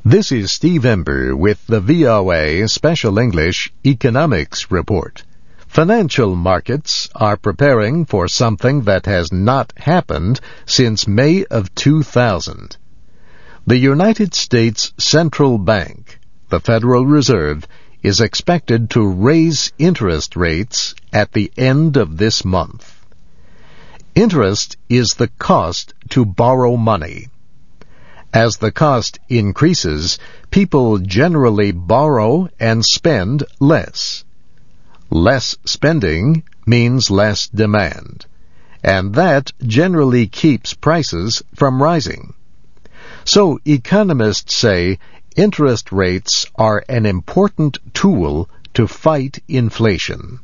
This is Steve Ember with the VOA Special English Economics Report. Financial markets are preparing for something that has not happened since May of 2000. The United States Central Bank, the Federal Reserve, is expected to raise interest rates at the end of this month. Interest is the cost to borrow money. As the cost increases, people generally borrow and spend less. Less spending means less demand, and that generally keeps prices from rising. So economists say interest rates are an important tool to fight inflation.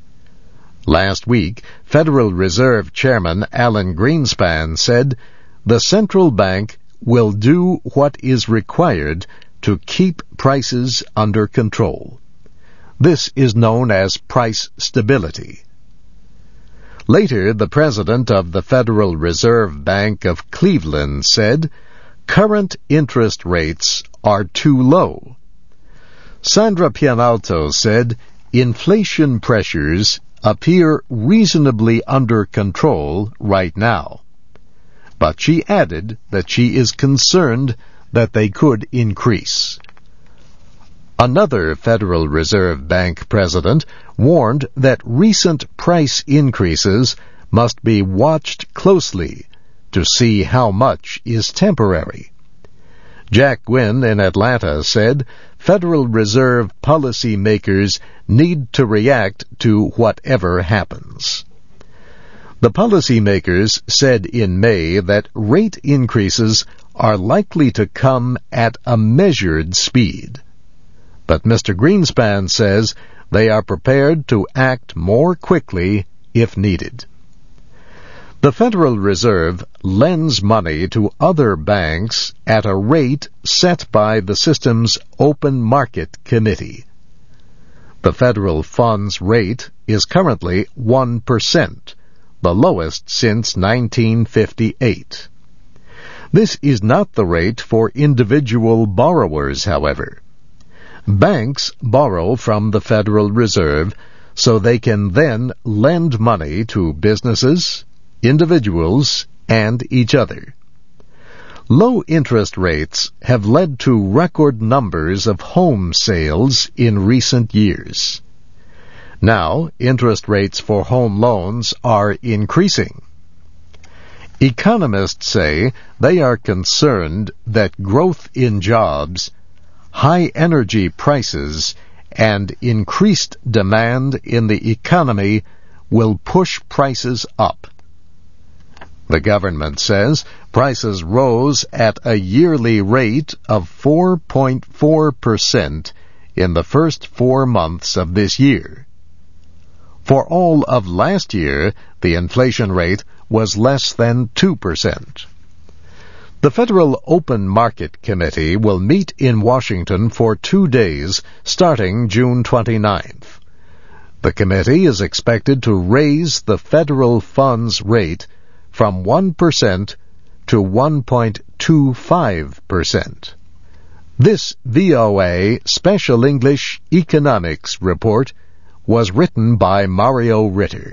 Last week, Federal Reserve Chairman Alan Greenspan said the central bank will do what is required to keep prices under control. This is known as price stability. Later, the president of the Federal Reserve Bank of Cleveland said, "Current interest rates are too low." Sandra Pianalto said, "Inflation pressures appear reasonably under control right now." But she added that she is concerned that they could increase. Another Federal Reserve Bank president warned that recent price increases must be watched closely to see how much is temporary. Jack Gwynn in Atlanta said Federal Reserve policymakers need to react to whatever happens. The policymakers said in May that rate increases are likely to come at a measured speed. But Mr. Greenspan says they are prepared to act more quickly if needed. The Federal Reserve lends money to other banks at a rate set by the system's Open Market Committee. The federal funds rate is currently 1%. The lowest since 1958. This is not the rate for individual borrowers, however. Banks borrow from the Federal Reserve so they can then lend money to businesses, individuals, and each other. Low interest rates have led to record numbers of home sales in recent years. Now, interest rates for home loans are increasing. Economists say they are concerned that growth in jobs, high energy prices, and increased demand in the economy will push prices up. The government says prices rose at a yearly rate of 4.4% in the first 4 months of this year. For all of last year, the inflation rate was less than 2%. The Federal Open Market Committee will meet in Washington for 2 days starting June 29th. The committee is expected to raise the federal funds rate from 1% to 1.25%. This VOA Special English Economics Report was written by Mario Ritter.